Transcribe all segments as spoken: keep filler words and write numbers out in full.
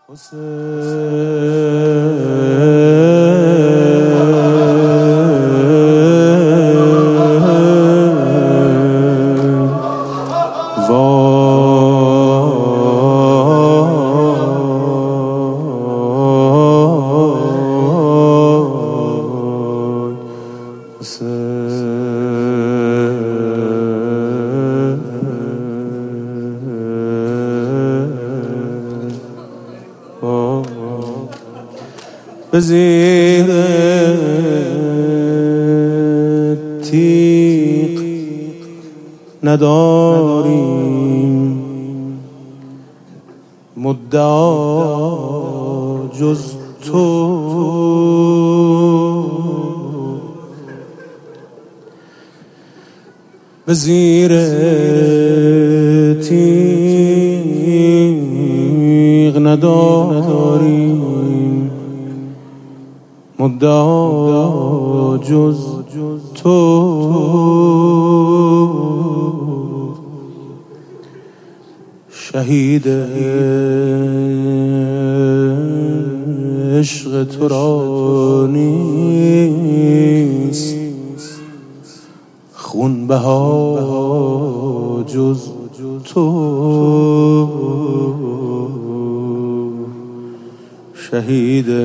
به زیر تیغ نداریم مدعا جز تو، به زیر تیغ نداریم مدعا جز تو، شهید عشق تو را نیست خون بها جز تو، شهید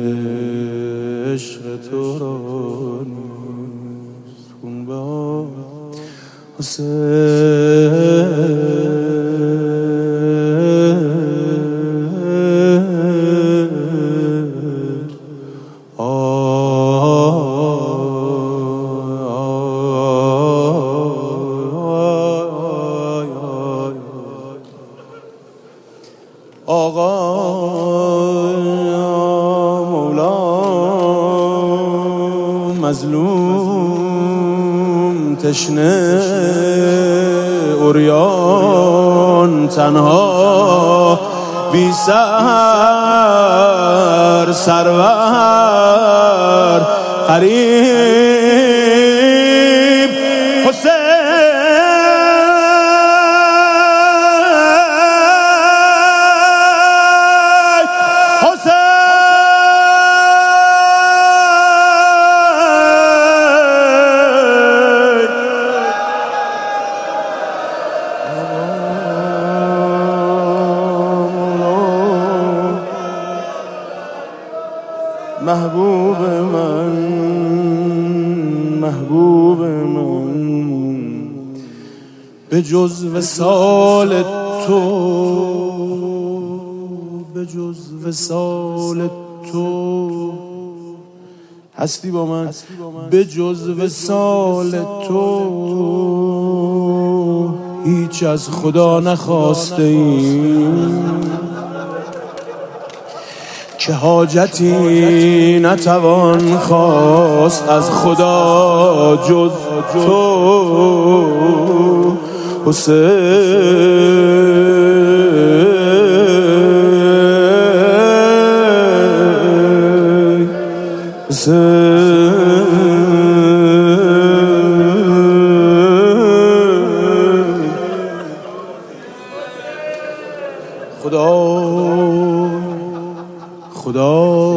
عشق تو را نیست خون بها حسین. آقا مولا مظلوم تشنه عریان تنها بی سر سرور قریب حسین. محبوب من محبوب من به جز وصال تو، به جز وصال تو هستی با من، به جز وصال تو هیچ از خدا نخواسته ایم که حاجتی نتوان خواست از خدا جز تو حسین. حسین خدا خدا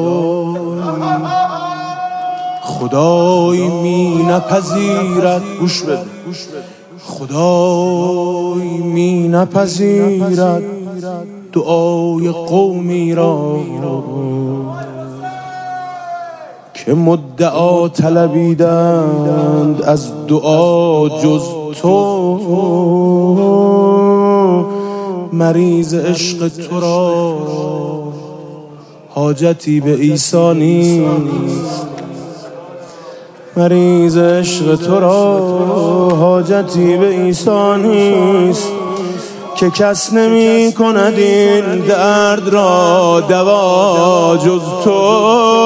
خدای می نپذیرد، گوش بده، خدای می نپذیرد دعای قومی را که مدعا طلبیدند از دعا جز تو، مریض عشق تو را حاجتی به عیسی نیست، مریض عشق تو را حاجتی به عیسی نیست که کس نمی کند این درد را دوا جز تو.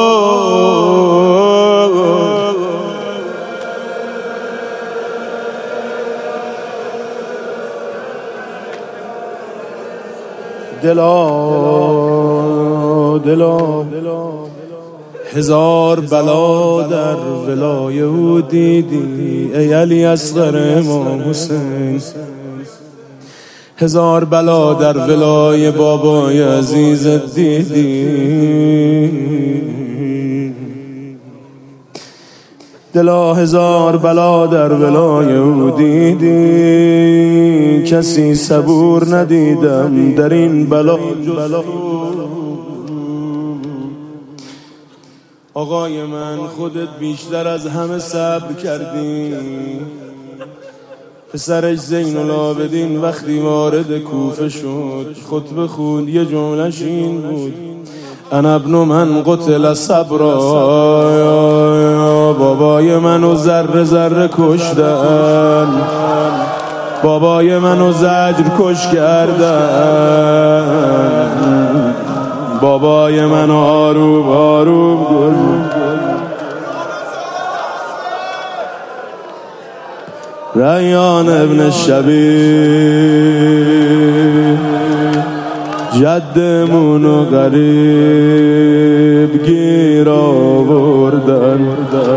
دلا دلا هزار بلا در ولای او دیدی ای علی اصغر امام حسین، هزار بلا در ولای بابای عزیزت دیدی، دلا هزار بلا در ولای او دیدی، کسی صبور ندیدم در این بلا جز آقای من. خودت بیشتر از همه صبر کردی. پسرش زین العابدین وقتی وارد کوفه شد خطبه خوند، یه جملهش این بود: انا ابن من قتل صبرا. بابای منو ذره ذره کشتن، بابای منو زجر کش کردن، بابای منو آروم آروم گفت. ریان ابن شبیب جدمونو غریب گیر آوردن.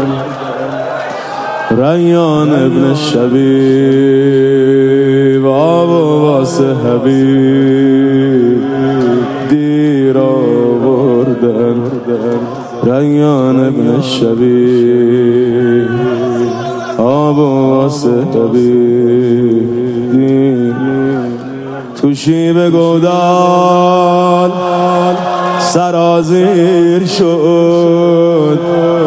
ریان ابن شبیب آب و واسه حبیب دیر آوردن. ریان ابن شبیب آب و واسه حبیب تو شیب گودال سرازیر شد،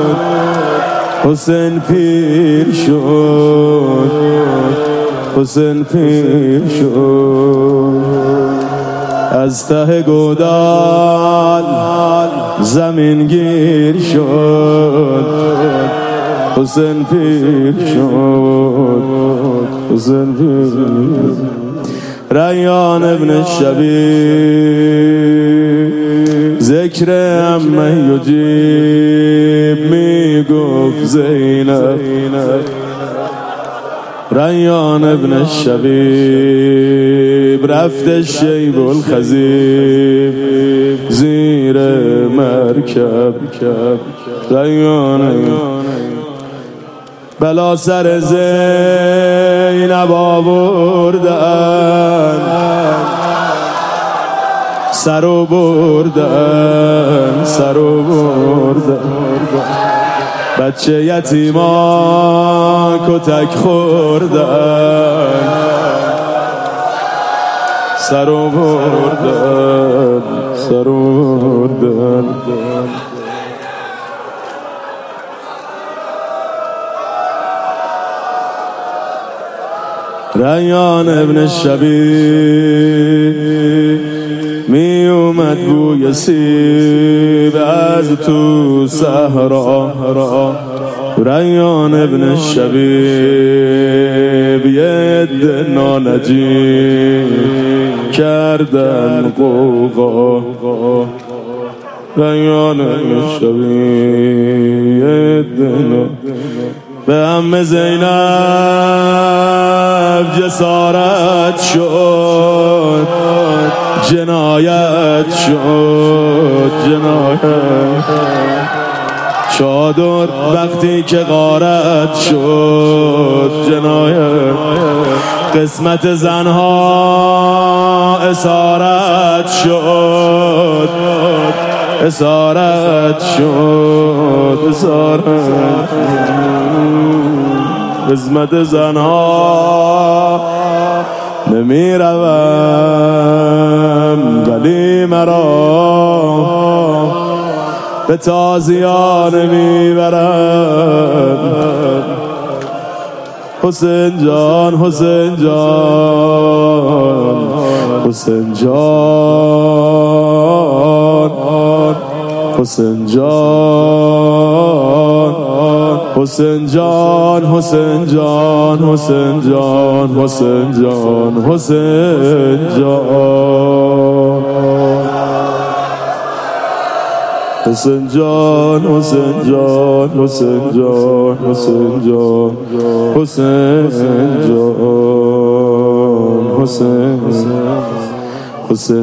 حسین پیر شد، حسین پیر شد. از ته گودال زمین گیر شد، حسین پیر شد، حسین پیر شد. ریان ابن شبیب ذکر عمه یجیب می گفت زینب. ریان ابن شبیب رفت شیب الخزیب زیر مرکب. ریان بلا سر زینب آوردن، سر و بردن، سر و بردن. بچه یتیما کتک خوردن، سر و بردن، سر و بردن. ریان ابن شبیب می اومد بوی سیب از تو صحرا. ریان ابن شبیب یه عده نانجی کردن قوقا. ریان ابن شبیب یه عده به عمه زینب جسارت شد، جنایت شد، جنایت. چادر وقتی که غارت شد، جنایت. قسمت زنها اسارت شد، اسارت شد، اسارت. قسمت زنها نمی روم ولی مرا به تازیانه می برم. حسین جان، حسین جان، حسین جان، حسین جان، حسین جان، حسین جان، حسین جان، حسین جان، حسین جان، حسین جان، حسین جان، حسین جان، حسین جان، حسین جان، حسین حسین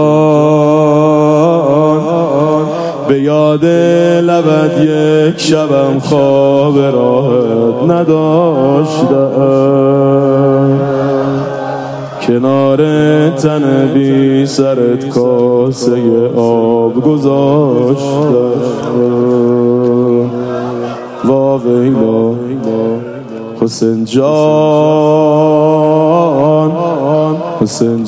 جان. به یاد لبت یک شبم خواب راحت نداشتم کنار تن بی سرت کاسه آب گذاشتم وا ویلا حسین جان حسین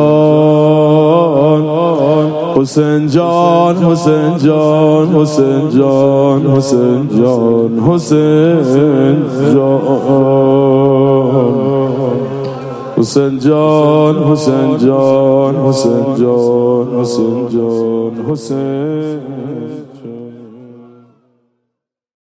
جان حسین جان حسین جان حسین جان حسین جان حسین جان حسین جان حسین جان حسین جان حسین جان حسین